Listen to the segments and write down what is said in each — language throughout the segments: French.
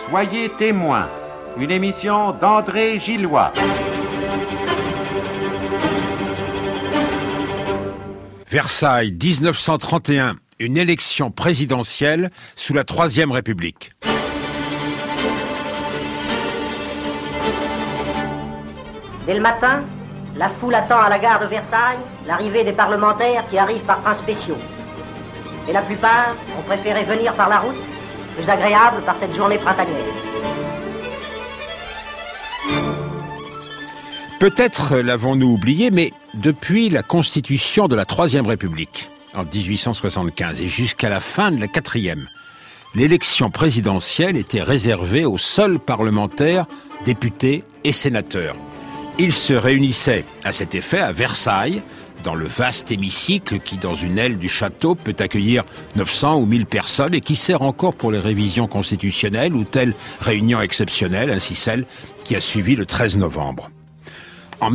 Soyez témoins, une émission d'André Gillois. Versailles, 1931, une élection présidentielle sous la Troisième République. Dès le matin, la foule attend à la gare de Versailles l'arrivée des parlementaires qui arrivent par trains spéciaux. Et la plupart ont préféré venir par la route, plus agréable par cette journée printanière. Peut-être l'avons-nous oublié, mais depuis la constitution de la Troisième République, en 1875, et jusqu'à la fin de la Quatrième, l'élection présidentielle était réservée aux seuls parlementaires, députés et sénateurs. Ils se réunissaient à cet effet à Versailles, dans le vaste hémicycle qui, dans une aile du château, peut accueillir 900 ou 1000 personnes et qui sert encore pour les révisions constitutionnelles ou telle réunion exceptionnelle, ainsi celle qui a suivi le 13 novembre. En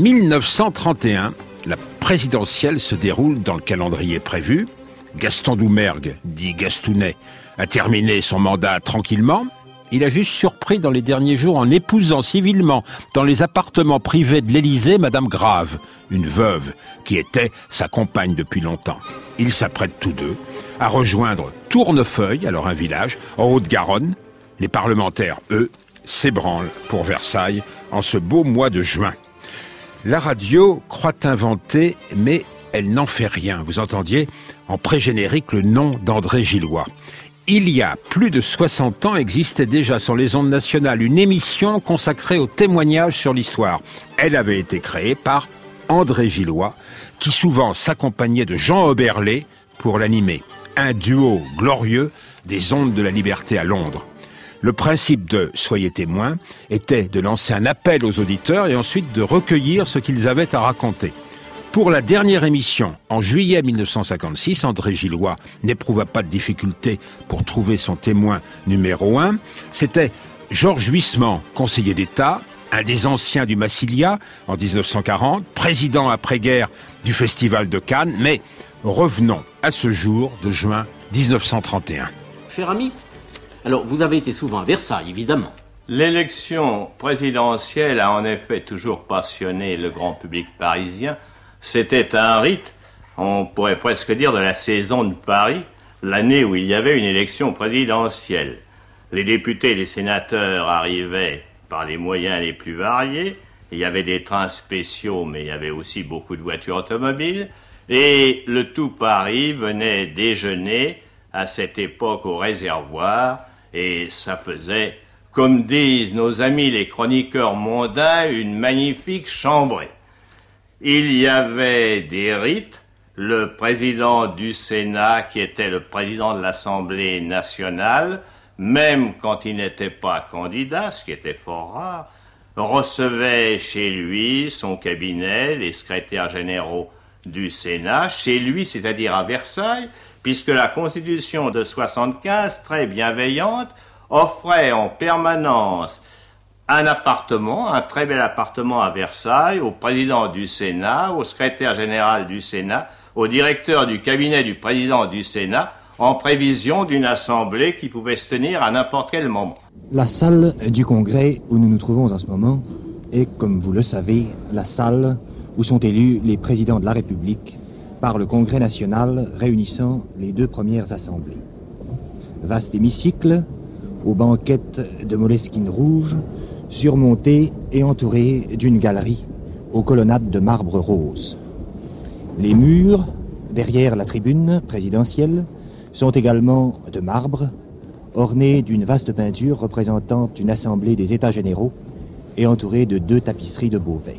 1931, la présidentielle se déroule dans le calendrier prévu. Gaston Doumergue, dit Gastounet, a terminé son mandat tranquillement. Il a juste surpris dans les derniers jours en épousant civilement dans les appartements privés de l'Élysée Madame Grave, une veuve qui était sa compagne depuis longtemps. Ils s'apprêtent tous deux à rejoindre Tournefeuille, alors un village, en Haute-Garonne. Les parlementaires, eux, s'ébranlent pour Versailles en ce beau mois de juin. La radio croit inventer, mais elle n'en fait rien. Vous entendiez en pré-générique le nom d'André Gillois. Il y a plus de 60 ans existait déjà sur les ondes nationales une émission consacrée aux témoignages sur l'histoire. Elle avait été créée par André Gillois, qui souvent s'accompagnait de Jean Oberlé pour l'animer. Un duo glorieux des ondes de la liberté à Londres. Le principe de « Soyez témoins » était de lancer un appel aux auditeurs et ensuite de recueillir ce qu'ils avaient à raconter. Pour la dernière émission, en juillet 1956, André Gillois n'éprouva pas de difficulté pour trouver son témoin numéro 1. C'était Georges Huysmans, conseiller d'État, un des anciens du Massilia en 1940, président après-guerre du Festival de Cannes. Mais revenons à ce jour de juin 1931. Cher ami, alors vous avez été souvent à Versailles, évidemment. L'élection présidentielle a en effet toujours passionné le grand public parisien. C'était un rite, on pourrait presque dire, de la saison de Paris, l'année où il y avait une élection présidentielle. Les députés et les sénateurs arrivaient par les moyens les plus variés. Il y avait des trains spéciaux, mais il y avait aussi beaucoup de voitures automobiles. Et le tout Paris venait déjeuner à cette époque au réservoir. Et ça faisait, comme disent nos amis les chroniqueurs mondains, une magnifique chambrée. Il y avait des rites, le président du Sénat, qui était le président de l'Assemblée nationale, même quand il n'était pas candidat, ce qui était fort rare, recevait chez lui son cabinet, les secrétaires généraux du Sénat, chez lui, c'est-à-dire à Versailles, puisque la Constitution de 75, très bienveillante, offrait en permanence un appartement, un très bel appartement à Versailles, au président du Sénat, au secrétaire général du Sénat, au directeur du cabinet du président du Sénat, en prévision d'une assemblée qui pouvait se tenir à n'importe quel moment. La salle du Congrès où nous nous trouvons en ce moment est, comme vous le savez, la salle où sont élus les présidents de la République par le Congrès national réunissant les deux premières assemblées. Vaste hémicycle, aux banquettes de moleskine rouge, surmonté et entouré d'une galerie aux colonnades de marbre rose. Les murs, derrière la tribune présidentielle, sont également de marbre, ornés d'une vaste peinture représentant une assemblée des États généraux et entourés de 2 tapisseries de Beauvais.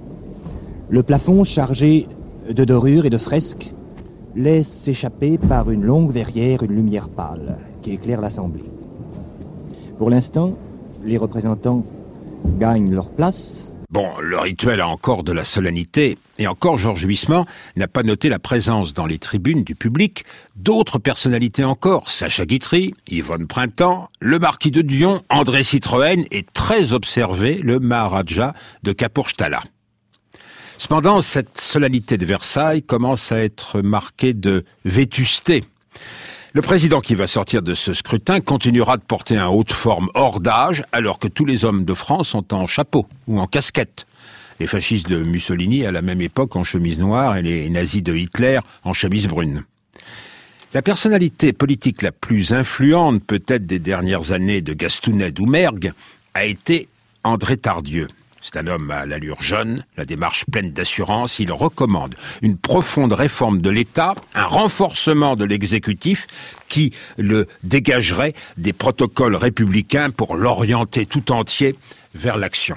Le plafond, chargé de dorures et de fresques, laisse s'échapper par une longue verrière une lumière pâle qui éclaire l'assemblée. Pour l'instant, les représentants gagnent leur place. Bon, le rituel a encore de la solennité, et encore Georges Huysmans n'a pas noté la présence dans les tribunes du public d'autres personnalités encore, Sacha Guitry, Yvonne Printemps, le marquis de Dion, André Citroën et très observé le Maharaja de Kapurthala. Cependant, cette solennité de Versailles commence à être marquée de vétusté. Le président qui va sortir de ce scrutin continuera de porter un haut de forme hors d'âge, alors que tous les hommes de France sont en chapeau ou en casquette. Les fascistes de Mussolini à la même époque en chemise noire et les nazis de Hitler en chemise brune. La personnalité politique la plus influente peut-être des dernières années de Gastounet-Doumergue a été André Tardieu. C'est un homme à l'allure jeune, la démarche pleine d'assurance. Il recommande une profonde réforme de l'État, un renforcement de l'exécutif qui le dégagerait des protocoles républicains pour l'orienter tout entier vers l'action.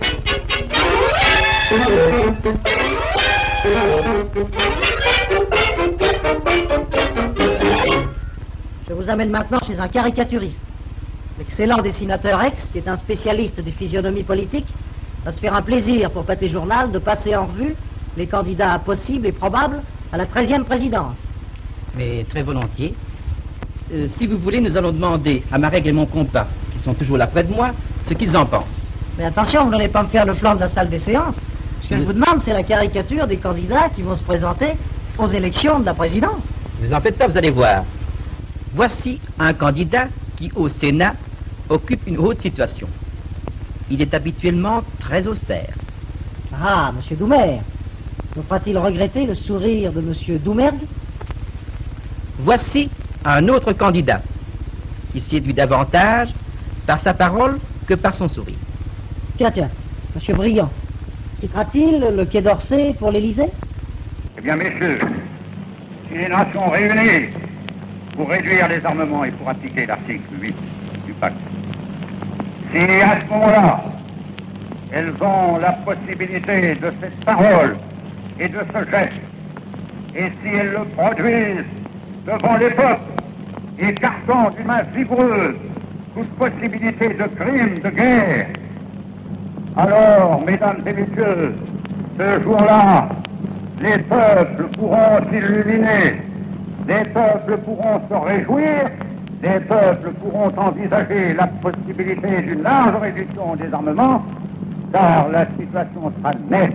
Je vous amène maintenant chez un caricaturiste. L'excellent dessinateur X, qui est un spécialiste des physionomies politiques, va se faire un plaisir pour Pâté Journal de passer en revue les candidats possibles et probables à la 13e présidence. Mais très volontiers. Si vous voulez, nous allons demander à Marek et mon compas, qui sont toujours là près de moi, ce qu'ils en pensent. Mais attention, vous n'allez pas me faire le flanc de la salle des séances. Ce que je vous demande, c'est la caricature des candidats qui vont se présenter aux élections de la présidence. Ne vous en faites pas, vous allez voir. Voici un candidat qui, au Sénat, occupe une haute situation. Il est habituellement très austère. Ah, M. Doumergue. Vous fera-t-il regretter le sourire de M. Doumergue? Voici un autre candidat qui séduit davantage par sa parole que par son sourire. Tiens, M. Briand. Quittera-t-il le Quai d'Orsay pour l'Élysée? Eh bien, messieurs, si les nations réunies pour réduire les armements et pour appliquer l'article 8 du pacte, si à ce moment-là, elles ont la possibilité de cette parole et de ce geste, et si elles le produisent devant les peuples, écartant d'une main vigoureuse toute possibilité de crime, de guerre, alors, mesdames et messieurs, ce jour-là, les peuples pourront s'illuminer, les peuples pourront se réjouir, les peuples pourront envisager la possibilité d'une large réduction des armements, car la situation sera nette.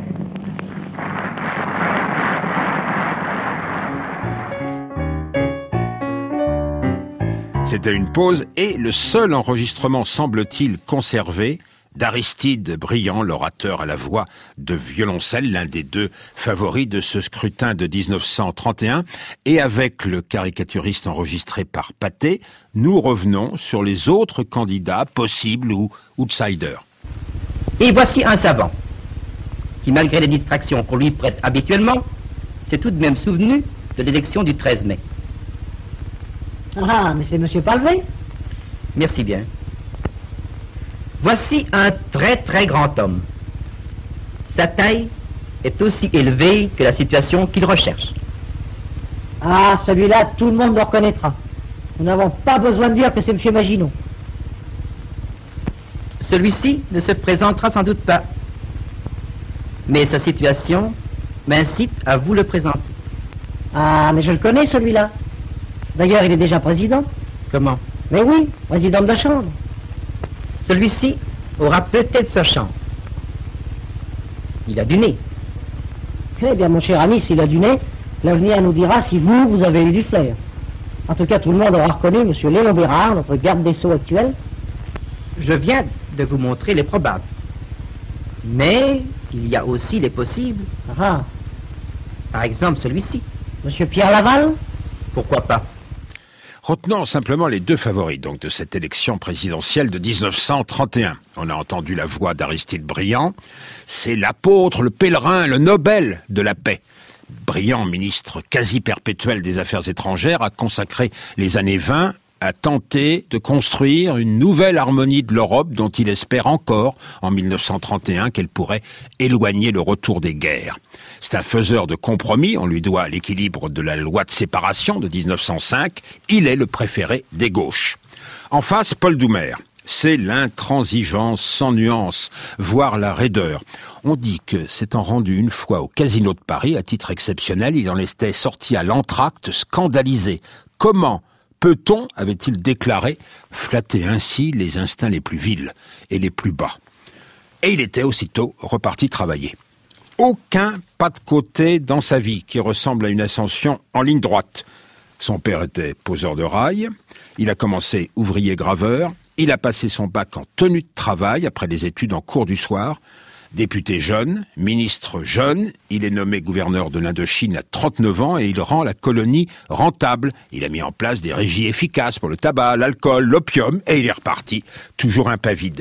C'était une pause et le seul enregistrement, semble-t-il, conservé d'Aristide Briand, l'orateur à la voix de violoncelle, l'un des deux favoris de ce scrutin de 1931. Et avec le caricaturiste enregistré par Pâté, nous revenons sur les autres candidats possibles ou outsiders. Et voici un savant qui, malgré les distractions qu'on lui prête habituellement, s'est tout de même souvenu de l'élection du 13 mai. Ah, mais c'est M. Palvé. Merci bien. Voici un très très grand homme. Sa taille est aussi élevée que la situation qu'il recherche. Ah, celui-là, tout le monde le reconnaîtra. Nous n'avons pas besoin de dire que c'est M. Maginot. Celui-ci ne se présentera sans doute pas. Mais sa situation m'incite à vous le présenter. Ah, mais je le connais, celui-là. D'ailleurs, il est déjà président. Comment? Mais oui, président de la Chambre. Celui-ci aura peut-être sa chance. Il a du nez. Eh bien, mon cher ami, s'il a du nez, l'avenir nous dira si vous avez eu du flair. En tout cas, tout le monde aura reconnu M. Léon Bérard, notre garde des Sceaux actuel. Je viens de vous montrer les probables. Mais il y a aussi les possibles. Ah. Par exemple, celui-ci. M. Pierre Laval? Pourquoi pas? Retenons simplement les deux favoris donc de cette élection présidentielle de 1931. On a entendu la voix d'Aristide Briand. C'est l'apôtre, le pèlerin, le Nobel de la paix. Briand, ministre quasi perpétuel des Affaires étrangères, a consacré les années 20 à tenter de construire une nouvelle harmonie de l'Europe dont il espère encore, en 1931, qu'elle pourrait éloigner le retour des guerres. C'est un faiseur de compromis, on lui doit l'équilibre de la loi de séparation de 1905, il est le préféré des gauches. En face, Paul Doumergue. C'est l'intransigeance sans nuance, voire la raideur. On dit que s'étant rendu une fois au Casino de Paris, à titre exceptionnel, il en était sorti à l'entracte scandalisé. Comment peut-on, avait-il déclaré, flatter ainsi les instincts les plus vils et les plus bas? Et il était aussitôt reparti travailler. Aucun pas de côté dans sa vie qui ressemble à une ascension en ligne droite. Son père était poseur de rails, il a commencé ouvrier graveur, il a passé son bac en tenue de travail après des études en cours du soir. Député jeune, ministre jeune, il est nommé gouverneur de l'Indochine à 39 ans et il rend la colonie rentable. Il a mis en place des régies efficaces pour le tabac, l'alcool, l'opium et il est reparti, toujours impavide.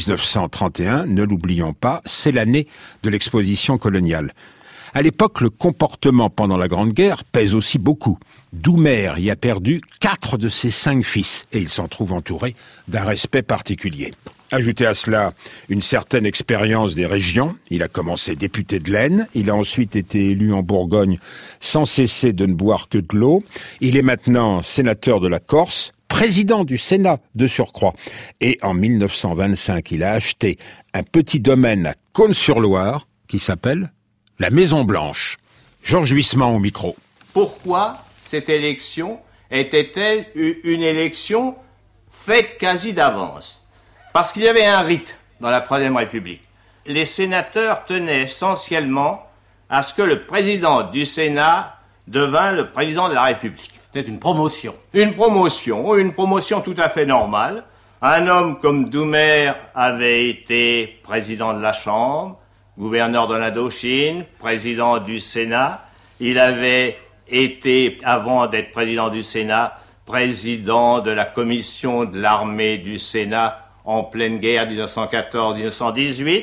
1931, ne l'oublions pas, c'est l'année de l'exposition coloniale. À l'époque, le comportement pendant la Grande Guerre pèse aussi beaucoup. Doumer y a perdu 4 de ses 5 fils et il s'en trouve entouré d'un respect particulier. Ajoutez à cela une certaine expérience des régions. Il a commencé député de l'Aisne, il a ensuite été élu en Bourgogne sans cesser de ne boire que de l'eau. Il est maintenant sénateur de la Corse, président du Sénat de surcroît. Et en 1925, il a acheté un petit domaine à Cosne-sur-Loire qui s'appelle la Maison Blanche. Georges Huisman au micro. Pourquoi cette élection était-elle une élection faite quasi d'avance ? Parce qu'il y avait un rite dans la Troisième République. Les sénateurs tenaient essentiellement à ce que le président du Sénat devint le président de la République. C'était une promotion. Une promotion tout à fait normale. Un homme comme Doumer avait été président de la Chambre, gouverneur de l'Indochine, président du Sénat. Il avait été, avant d'être président du Sénat, président de la commission de l'armée du Sénat en pleine guerre 1914-1918.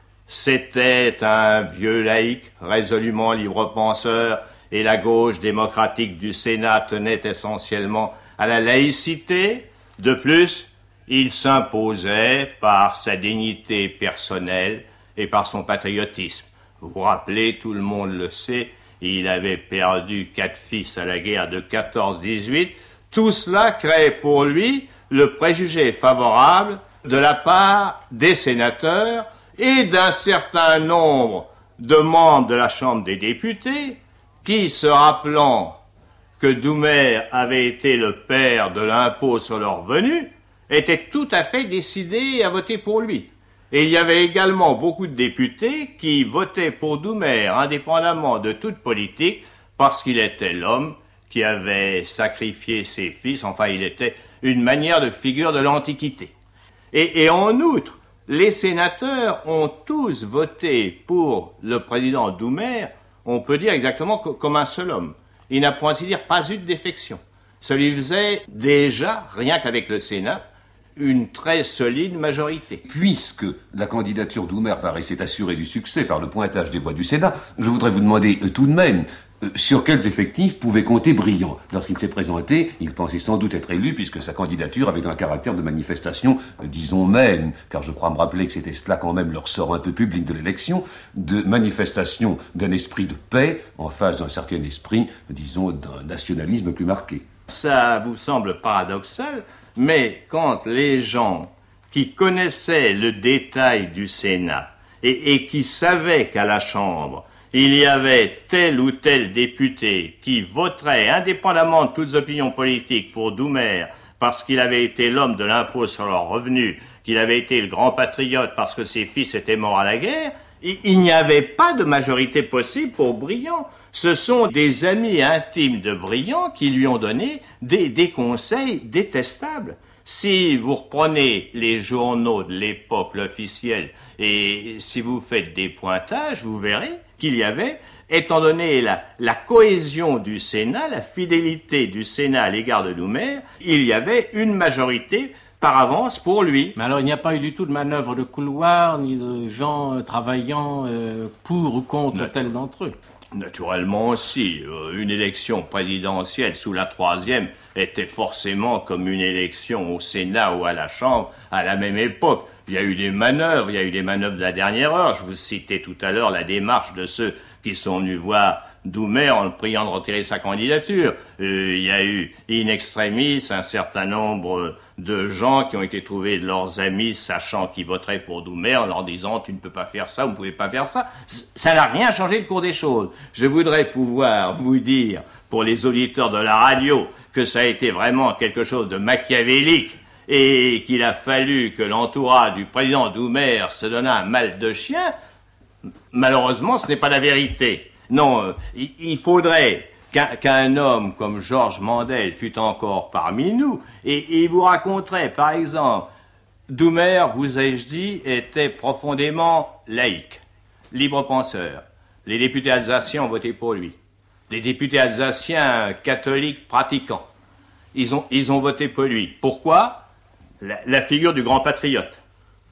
C'était un vieux laïc, résolument libre-penseur, et la gauche démocratique du Sénat tenait essentiellement à la laïcité. De plus, il s'imposait par sa dignité personnelle et par son patriotisme. Vous vous rappelez, tout le monde le sait, il avait perdu 4 fils à la guerre de 14-18. Tout cela créait pour lui le préjugé favorable de la part des sénateurs et d'un certain nombre de membres de la Chambre des députés qui, se rappelant que Doumer avait été le père de l'impôt sur le revenu, étaient tout à fait décidés à voter pour lui. Et il y avait également beaucoup de députés qui votaient pour Doumer, indépendamment de toute politique, parce qu'il était l'homme qui avait sacrifié ses fils. Enfin, il était une manière de figure de l'Antiquité. Et en outre, les sénateurs ont tous voté pour le président Doumer, on peut dire exactement comme un seul homme. Il n'a pour ainsi dire pas eu de défection. Ça lui faisait déjà, rien qu'avec le Sénat, une très solide majorité. Puisque la candidature Doumer paraissait assurer du succès par le pointage des voix du Sénat, je voudrais vous demander tout de même sur quels effectifs pouvait compter Briand. Lorsqu'il s'est présenté, il pensait sans doute être élu puisque sa candidature avait un caractère de manifestation, disons même, car je crois me rappeler que c'était cela quand même le ressort un peu public de l'élection, de manifestation d'un esprit de paix en face d'un certain esprit, disons, d'un nationalisme plus marqué. Ça vous semble paradoxal, mais quand les gens qui connaissaient le détail du Sénat et qui savaient qu'à la Chambre, il y avait tel ou tel député qui voterait indépendamment de toutes opinions politiques pour Doumer parce qu'il avait été l'homme de l'impôt sur leurs revenus, qu'il avait été le grand patriote parce que ses fils étaient morts à la guerre, il n'y avait pas de majorité possible pour Briand. Ce sont des amis intimes de Briand qui lui ont donné des conseils détestables. Si vous reprenez les journaux de l'époque, l'officiel, et si vous faites des pointages, vous verrez qu'il y avait, étant donné la cohésion du Sénat, la fidélité du Sénat à l'égard de Doumer, il y avait une majorité par avance pour lui. Mais alors il n'y a pas eu du tout de manœuvre de couloir, ni de gens travaillant pour ou contre tel d'entre eux. Naturellement aussi, une élection présidentielle sous la troisième était forcément comme une élection au Sénat ou à la Chambre à la même époque. Il y a eu des manœuvres de la dernière heure. Je vous citais tout à l'heure la démarche de ceux qui sont venus voir Doumer en le priant de retirer sa candidature. Il y a eu in extremis un certain nombre de gens qui ont été trouvés de leurs amis sachant qu'ils voteraient pour Doumer en leur disant « tu ne peux pas faire ça, vous ne pouvez pas faire ça ». Ça n'a rien changé le cours des choses. Je voudrais pouvoir vous dire, pour les auditeurs de la radio, que ça a été vraiment quelque chose de machiavélique et qu'il a fallu que l'entourage du président Doumer se donnât un mal de chien. Malheureusement, ce n'est pas la vérité. Non, il faudrait qu'un homme comme Georges Mandel fût encore parmi nous, et il vous raconterait, par exemple, Doumer, vous ai-je dit, était profondément laïque, libre penseur. Les députés alsaciens ont voté pour lui. Les députés alsaciens catholiques pratiquants, ils ont voté pour lui. Pourquoi ? La figure du grand patriote.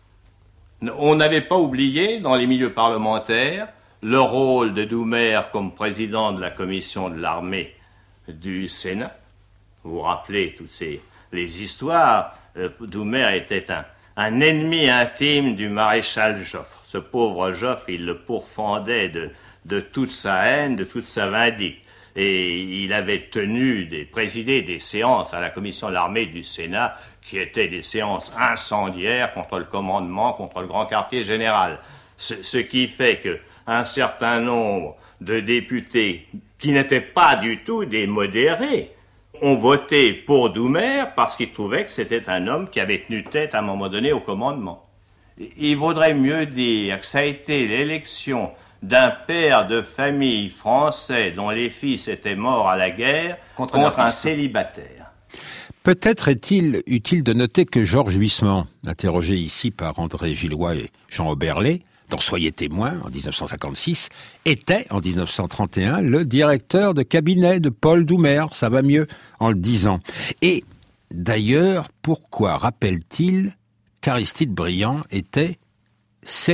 On n'avait pas oublié, dans les milieux parlementaires, le rôle de Doumer comme président de la commission de l'armée du Sénat. Vous vous rappelez toutes les histoires. Doumer était un ennemi intime du maréchal Joffre. Ce pauvre Joffre, il le pourfendait de toute sa haine, de toute sa vindicte. Et il avait présidé des séances à la commission de l'armée du Sénat qui étaient des séances incendiaires contre le commandement, contre le grand quartier général. Ce qui fait qu'un certain nombre de députés qui n'étaient pas du tout des modérés ont voté pour Doumer parce qu'ils trouvaient que c'était un homme qui avait tenu tête à un moment donné au commandement. Il vaudrait mieux dire que ça a été l'élection d'un père de famille français dont les fils étaient morts à la guerre contre un célibataire. Peut-être est-il utile de noter que Georges Huysmans, interrogé ici par André Gillois et Jean Oberlé, dont Soyez témoin en 1956, était en 1931 le directeur de cabinet de Paul Doumer, ça va mieux en le disant. Et d'ailleurs, pourquoi rappelle-t-il qu'Aristide Briand était célibataire ?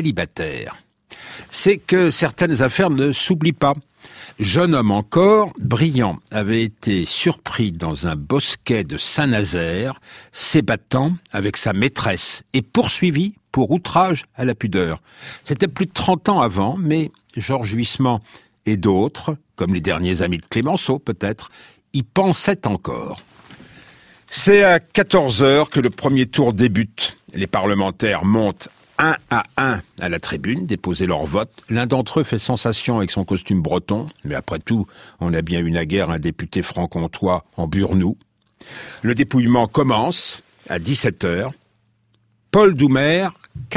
C'est que certaines affaires ne s'oublient pas. Jeune homme encore, Briand avait été surpris dans un bosquet de Saint-Nazaire, s'ébattant avec sa maîtresse et poursuivi pour outrage à la pudeur. C'était plus de 30 ans avant, mais Georges Huysmans et d'autres, comme les derniers amis de Clémenceau peut-être, y pensaient encore. C'est à 14h que le premier tour débute. Les parlementaires montent un à un à la tribune, déposer leur vote. L'un d'entre eux fait sensation avec son costume breton, mais après tout, on a bien eu naguère un député franc-comtois en Burnou. Le dépouillement commence à 17h. Paul Doumer,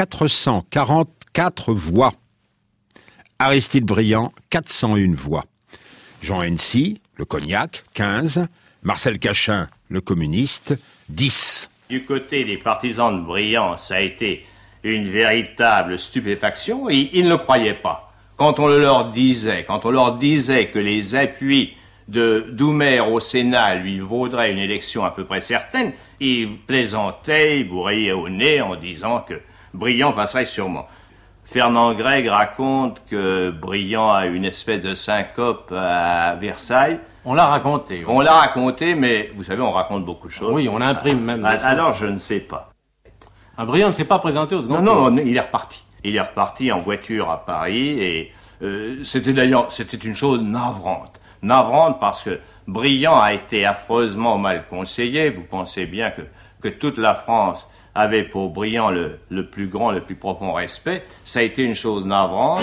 444 voix. Aristide Briand, 401 voix. Jean Hennessy, le Cognac, 15. Marcel Cachin, le communiste, 10. Du côté des partisans de Briand, ça a été une véritable stupéfaction, et ils ne le croyaient pas. Quand on leur disait que les appuis de Doumer au Sénat lui vaudraient une élection à peu près certaine, ils plaisantaient, ils vous rayaient au nez en disant que Briand passerait sûrement. Fernand Gregg raconte que Briand a une espèce de syncope à Versailles. On l'a raconté. Oui. On l'a raconté, mais vous savez, on raconte beaucoup de choses. Oui, on imprime même. Alors, je ne sais pas. Briand ne s'est pas présenté au second tour. Non, il est reparti. Il est reparti en voiture à Paris et c'était une chose navrante. Navrante parce que Briand a été affreusement mal conseillé. Vous pensez bien que toute la France avait pour Briand le plus grand, le plus profond respect. Ça a été une chose navrante.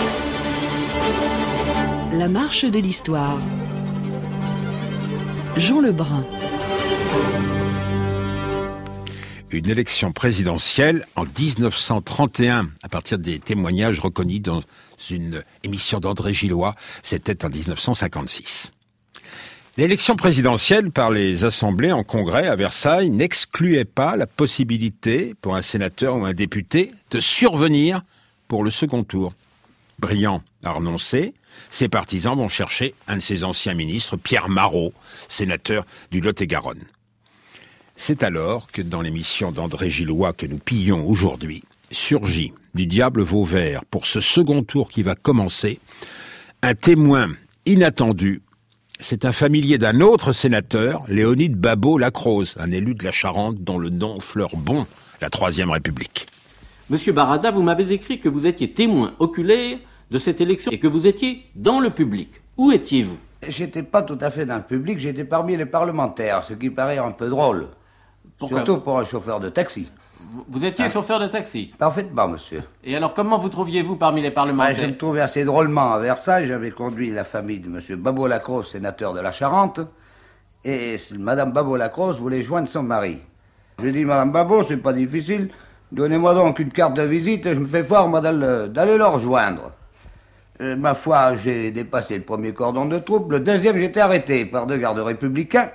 La marche de l'histoire. Jean Lebrun. Une élection présidentielle en 1931, à partir des témoignages reconnus dans une émission d'André Gillois, c'était en 1956. L'élection présidentielle par les assemblées en congrès à Versailles n'excluait pas la possibilité pour un sénateur ou un député de survenir pour le second tour. Briand a renoncé, ses partisans vont chercher un de ses anciens ministres, Pierre Marot, sénateur du Lot-et-Garonne. C'est alors que dans l'émission d'André Gillois que nous pillons aujourd'hui, surgit du diable Vauvert pour ce second tour qui va commencer, un témoin inattendu. C'est un familier d'un autre sénateur, Léonide Babot-Lacroze, un élu de la Charente dont le nom fleure bon la Troisième République. Monsieur Barada, vous m'avez écrit que vous étiez témoin oculaire de cette élection et que vous étiez dans le public. Où étiez-vous ? J'étais pas tout à fait dans le public, j'étais parmi les parlementaires, ce qui paraît un peu drôle. Pourquoi ? Surtout pour un chauffeur de taxi. Vous étiez chauffeur de taxi ? Parfaitement, monsieur. Et alors, comment vous trouviez-vous parmi les parlementaires ? Je me trouvais assez drôlement à Versailles. J'avais conduit la famille de monsieur Babot-Lacroze, sénateur de la Charente, et madame Babot-Lacroze voulait joindre son mari. Je lui ai dit, madame Babot, c'est pas difficile, donnez-moi donc une carte de visite et je me fais fort, moi, d'aller le rejoindre. Ma foi, j'ai dépassé le premier cordon de troupe. Le deuxième, j'étais arrêté par 2 gardes républicains.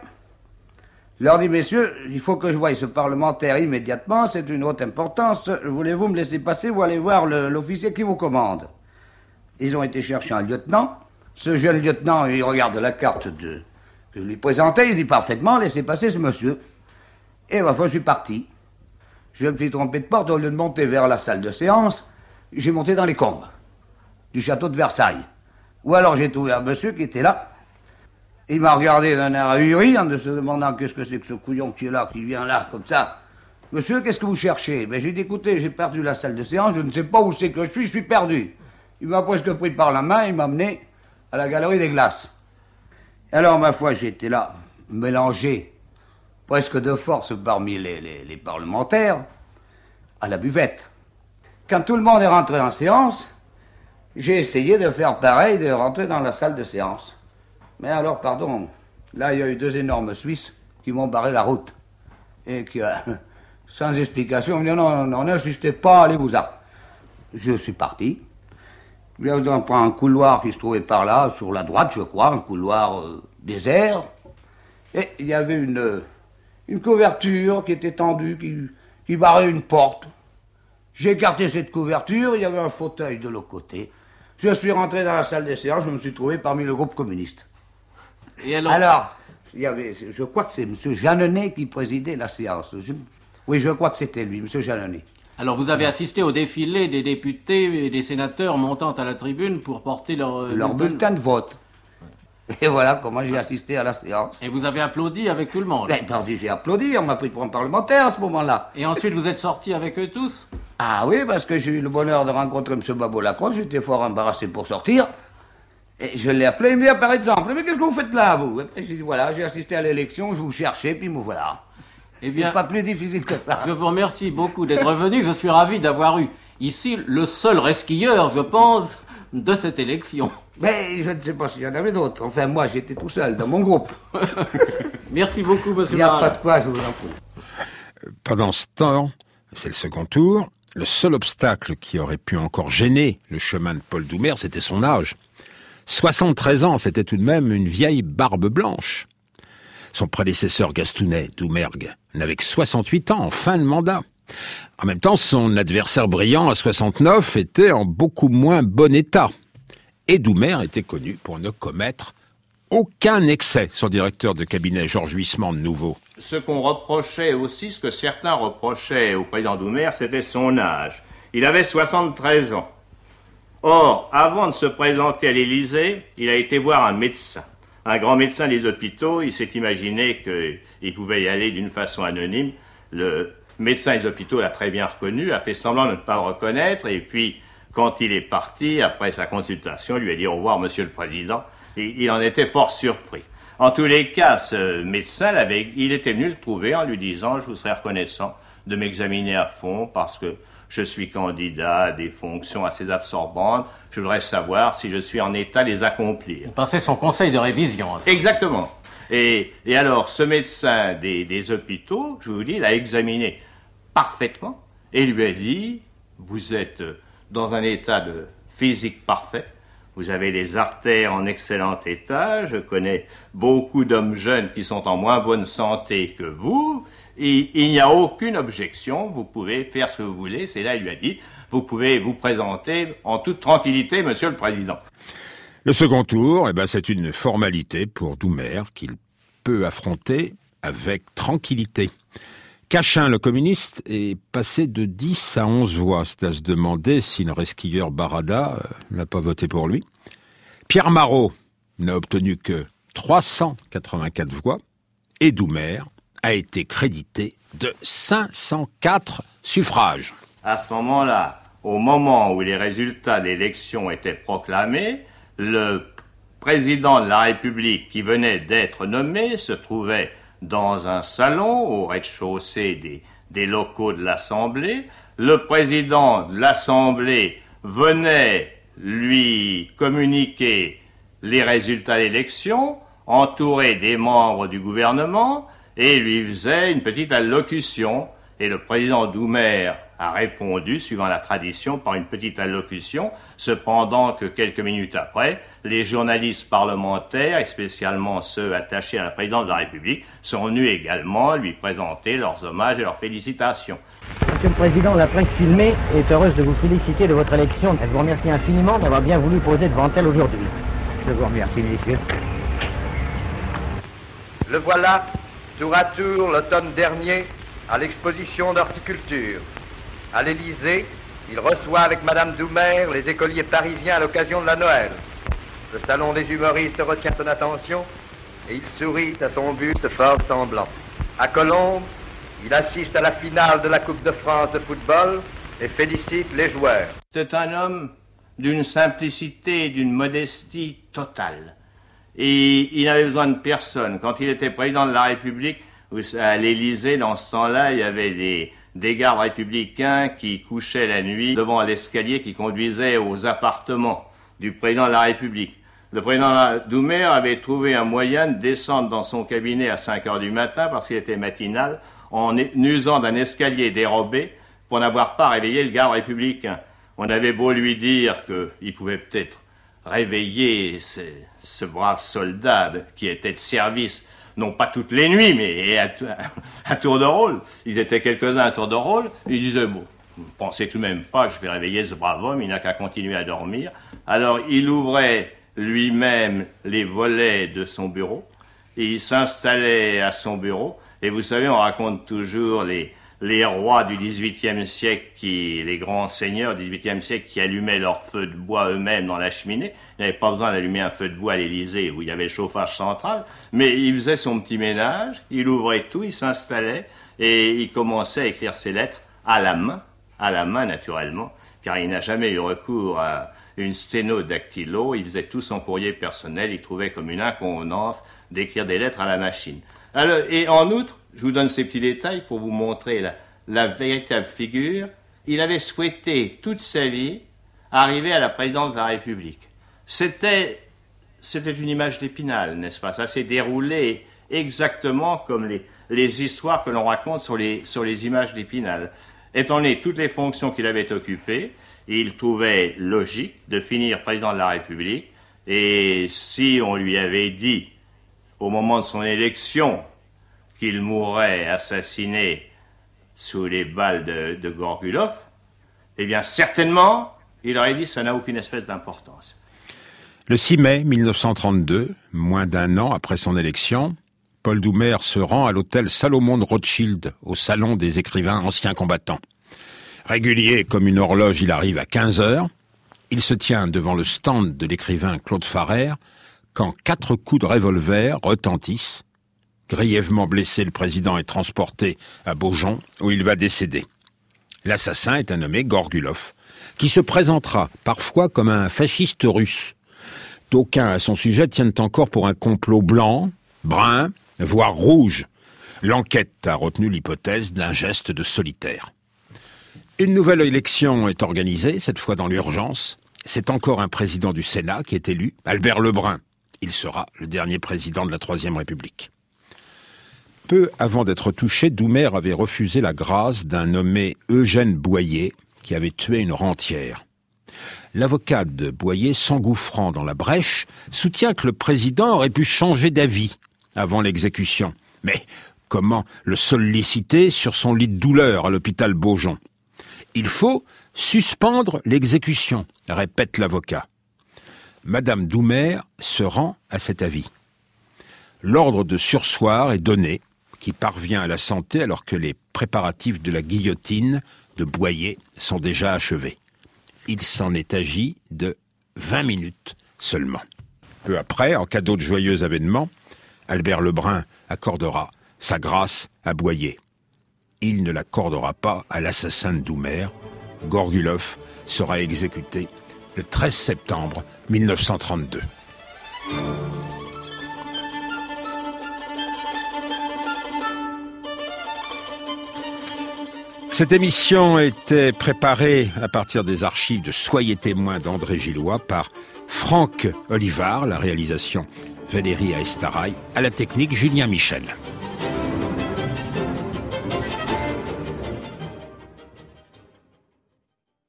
Je leur dis, messieurs, il faut que je voie ce parlementaire immédiatement, c'est une haute importance. Voulez-vous me laisser passer ou aller voir l'officier qui vous commande? Ils ont été chercher un lieutenant. Ce jeune lieutenant, il regarde la carte que je lui présentais, il dit parfaitement, laissez passer ce monsieur. Et ma foi, je suis parti. Je me suis trompé de porte, au lieu de monter vers la salle de séance, j'ai monté dans les combes du château de Versailles. Ou alors j'ai trouvé un monsieur qui était là. Il m'a regardé d'un air ahuri en se demandant qu'est-ce que c'est que ce couillon qui est là, qui vient là, comme ça. Monsieur, qu'est-ce que vous cherchez? Ben, j'ai dit, écoutez, j'ai perdu la salle de séance, je ne sais pas où c'est que je suis perdu. Il m'a presque pris par la main, il m'a mené à la galerie des glaces. Alors, ma foi, j'étais là, mélangé, presque de force parmi les parlementaires, à la buvette. Quand tout le monde est rentré en séance, j'ai essayé de faire pareil, de rentrer dans la salle de séance. Mais alors, pardon, là, il y a eu 2 énormes Suisses qui m'ont barré la route. Et qui, sans explication, m'ont dit non, n'insistez pas, allez-vous-en. Je suis parti. On prend un couloir qui se trouvait par là, sur la droite, je crois, un couloir désert. Et il y avait une couverture qui était tendue, qui barrait une porte. J'ai écarté cette couverture, il y avait un fauteuil de l'autre côté. Je suis rentré dans la salle des séances, je me suis trouvé parmi le groupe communiste. Et alors, il y avait, je crois que c'est M. Jeanneney qui présidait la séance. Oui, je crois que c'était lui, M. Jeanneney. Alors vous avez assisté au défilé des députés et des sénateurs montant à la tribune pour porter leur bulletin de vote. Et voilà comment j'ai assisté à la séance. Et vous avez applaudi avec tout le monde? Ben, pardi, j'ai applaudi, on m'a pris pour un parlementaire à ce moment-là. Et ensuite vous êtes sorti avec eux tous? Ah oui, parce que j'ai eu le bonheur de rencontrer M. Babo Lacrosse, j'étais fort embarrassé pour sortir. Et je l'ai appelé, il me dit, par exemple, mais qu'est-ce que vous faites là, vous? Et j'ai dit, voilà, j'ai assisté à l'élection, je vous cherchais, puis me voilà. Eh bien, c'est pas plus difficile que ça. Je vous remercie beaucoup d'être venu, je suis ravi d'avoir eu ici le seul resquilleur, je pense, de cette élection. Mais je ne sais pas s'il y en avait d'autres. Enfin, moi, j'étais tout seul dans mon groupe. Merci beaucoup, monsieur. Il n'y a pas de quoi, je vous en prie. Pendant ce temps, c'est le second tour. Le seul obstacle qui aurait pu encore gêner le chemin de Paul Doumer, c'était son âge. 73 ans, c'était tout de même une vieille barbe blanche. Son prédécesseur Gastounet, Doumergue, n'avait que 68 ans, en fin de mandat. En même temps, son adversaire brillant, à 69, était en beaucoup moins bon état. Et Doumer était connu pour ne commettre aucun excès, son directeur de cabinet, Georges Huysmans, de nouveau. Ce qu'on reprochait aussi, ce que certains reprochaient au président Doumer, c'était son âge. Il avait 73 ans. Or, avant de se présenter à l'Élysée, il a été voir un médecin. Un grand médecin des hôpitaux, il s'est imaginé qu'il pouvait y aller d'une façon anonyme. Le médecin des hôpitaux l'a très bien reconnu, a fait semblant de ne pas le reconnaître, et puis, quand il est parti, après sa consultation, il lui a dit « Au revoir, monsieur le président », et il en était fort surpris. En tous les cas, ce médecin, il était venu le trouver en lui disant « Je vous serais reconnaissant de m'examiner à fond parce que je suis candidat à des fonctions assez absorbantes. Je voudrais savoir si je suis en état de les accomplir. » C'est son conseil de révision. Exactement. Et alors, ce médecin des hôpitaux, je vous dis, l'a examiné parfaitement et lui a dit « Vous êtes dans un état de physique parfait. Vous avez les artères en excellent état. Je connais beaucoup d'hommes jeunes qui sont en moins bonne santé que vous. Et il n'y a aucune objection. Vous pouvez faire ce que vous voulez. » C'est là, il lui a dit, vous pouvez vous présenter en toute tranquillité, monsieur le président. Le second tour, c'est une formalité pour Doumer qu'il peut affronter avec tranquillité. Cachin, le communiste, est passé de 10 à 11 voix. C'est à se demander si le resquilleur Barada n'a pas voté pour lui. Pierre Marot n'a obtenu que 384 voix. Et Doumer a été crédité de 504 suffrages. À ce moment-là, au moment où les résultats de l'élection étaient proclamés, le président de la République qui venait d'être nommé se trouvait dans un salon au rez-de-chaussée des locaux de l'Assemblée. Le président de l'Assemblée venait lui communiquer les résultats de l'élection, entouré des membres du gouvernement, et lui faisait une petite allocution. Et le président Doumer a répondu, suivant la tradition, par une petite allocution, cependant que quelques minutes après, les journalistes parlementaires, et spécialement ceux attachés à la présidence de la République, sont venus également lui présenter leurs hommages et leurs félicitations. Monsieur le Président, la presse filmée est heureuse de vous féliciter de votre élection. Elle vous remercie infiniment d'avoir bien voulu poser devant elle aujourd'hui. Je vous remercie, messieurs. Le voilà, tour à tour, l'automne dernier, à l'exposition d'horticulture. À l'Élysée, il reçoit avec Madame Doumer les écoliers parisiens à l'occasion de la Noël. Le salon des humoristes retient son attention et il sourit à son but fort semblant. À Colombes, il assiste à la finale de la Coupe de France de football et félicite les joueurs. C'est un homme d'une simplicité et d'une modestie totale. Et il n'avait besoin de personne. Quand il était président de la République, à l'Élysée, dans ce temps-là, il y avait des gardes républicains qui couchaient la nuit devant l'escalier qui conduisait aux appartements du président de la République. Le président Doumer avait trouvé un moyen de descendre dans son cabinet à 5 heures du matin, parce qu'il était matinal, en usant d'un escalier dérobé pour n'avoir pas réveillé le garde républicain. On avait beau lui dire qu'il pouvait peut-être réveiller ce brave soldat qui était de service, non pas toutes les nuits, mais à tour de rôle. Ils étaient quelques-uns à tour de rôle. Il disait, bon, ne pensez tout de même pas que je vais réveiller ce brave homme, il n'a qu'à continuer à dormir. Alors il ouvrait lui-même les volets de son bureau, et il s'installait à son bureau. Et vous savez, on raconte toujours les rois du XVIIIe siècle, les grands seigneurs du XVIIIe siècle qui allumaient leur feu de bois eux-mêmes dans la cheminée. Ils n'avaient pas besoin d'allumer un feu de bois à l'Élysée où il y avait le chauffage central, mais il faisait son petit ménage, il ouvrait tout, il s'installait et il commençait à écrire ses lettres à la main naturellement, car il n'a jamais eu recours à une sténodactylo, il faisait tout son courrier personnel, il trouvait comme une inconvenance d'écrire des lettres à la machine. Alors, et en outre, je vous donne ces petits détails pour vous montrer la véritable figure. Il avait souhaité toute sa vie arriver à la présidence de la République. C'était une image d'Épinal, n'est-ce pas? Ça s'est déroulé exactement comme les histoires que l'on raconte sur les images d'Épinal. Étant donné toutes les fonctions qu'il avait occupées, il trouvait logique de finir président de la République. Et si on lui avait dit, au moment de son élection, qu'il mourrait assassiné sous les balles de Gorgulov, eh bien certainement, il aurait dit ça n'a aucune espèce d'importance. Le 6 mai 1932, moins d'un an après son élection, Paul Doumer se rend à l'hôtel Salomon de Rothschild, au salon des écrivains anciens combattants. Régulier comme une horloge, il arrive à 15 heures. Il se tient devant le stand de l'écrivain Claude Farrère quand 4 coups de revolver retentissent. Grièvement blessé, le président est transporté à Beaujon, où il va décéder. L'assassin est un nommé Gorgulov, qui se présentera parfois comme un fasciste russe. D'aucuns à son sujet tiennent encore pour un complot blanc, brun, voire rouge. L'enquête a retenu l'hypothèse d'un geste de solitaire. Une nouvelle élection est organisée, cette fois dans l'urgence. C'est encore un président du Sénat qui est élu, Albert Lebrun. Il sera le dernier président de la Troisième République. Peu avant d'être touché, Doumer avait refusé la grâce d'un nommé Eugène Boyer, qui avait tué une rentière. L'avocat de Boyer, s'engouffrant dans la brèche, soutient que le président aurait pu changer d'avis avant l'exécution. Mais comment le solliciter sur son lit de douleur à l'hôpital Beaujon? Il faut suspendre l'exécution, répète l'avocat. Madame Doumer se rend à cet avis. L'ordre de surseoir est donné, qui parvient à la santé alors que les préparatifs de la guillotine de Boyer sont déjà achevés. Il s'en est agi de 20 minutes seulement. Peu après, en cadeau de joyeux avènement, Albert Lebrun accordera sa grâce à Boyer. Il ne l'accordera pas à l'assassin de Doumer. Gorgulov sera exécuté le 13 septembre 1932. Cette émission était préparée à partir des archives de Soyez témoins d'André Gillois par Franck Olivard, la réalisation Valérie Aestaraï, à la technique Julien Michel.